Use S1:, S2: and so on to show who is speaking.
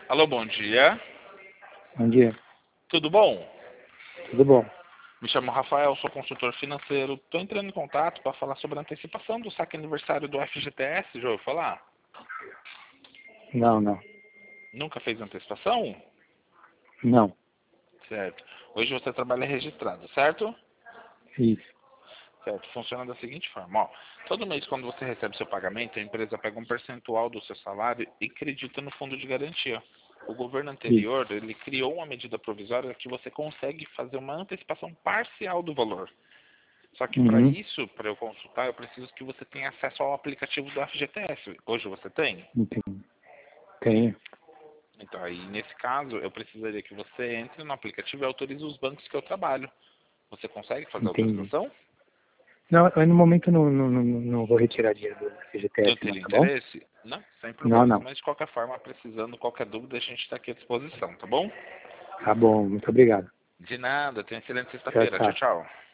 S1: Alô, bom dia.
S2: Bom dia.
S1: Tudo bom?
S2: Tudo bom?
S1: Me chamo Rafael, sou consultor financeiro. Estou entrando em contato para falar sobre a antecipação do saque aniversário do FGTS. Já ouviu falar?
S2: Não, não.
S1: Nunca fez antecipação?
S2: Não.
S1: Certo. Hoje você trabalha registrado, certo?
S2: Isso.
S1: Certo. Funciona da seguinte forma. Ó, todo mês, quando você recebe seu pagamento, a empresa pega um percentual do seu salário e acredita no fundo de garantia. O governo
S2: Isso.
S1: anterior, ele criou uma medida provisória que você consegue fazer uma antecipação parcial do valor. Só que para
S2: Uhum.
S1: isso, para eu consultar, eu preciso que você tenha acesso ao aplicativo do FGTS. Hoje você tem?
S2: Entendi. Tenho.
S1: Então, aí, nesse caso, eu precisaria que você entre no aplicativo e autorize os bancos que eu trabalho. Você consegue fazer a
S2: Entendi.
S1: autorização?
S2: Não, eu no momento não vou retirar dinheiro do
S1: Não
S2: FGTS não,
S1: teria
S2: tá bom?
S1: interesse? Não, sem
S2: Não,
S1: problemas.
S2: não.
S1: Mas, de qualquer forma, precisando, qualquer dúvida, a gente está aqui à disposição, tá bom?
S2: Tá bom, muito obrigado.
S1: De nada. Tenha excelente
S2: Tchau,
S1: sexta-feira. Tchau,
S2: tchau.
S1: tchau.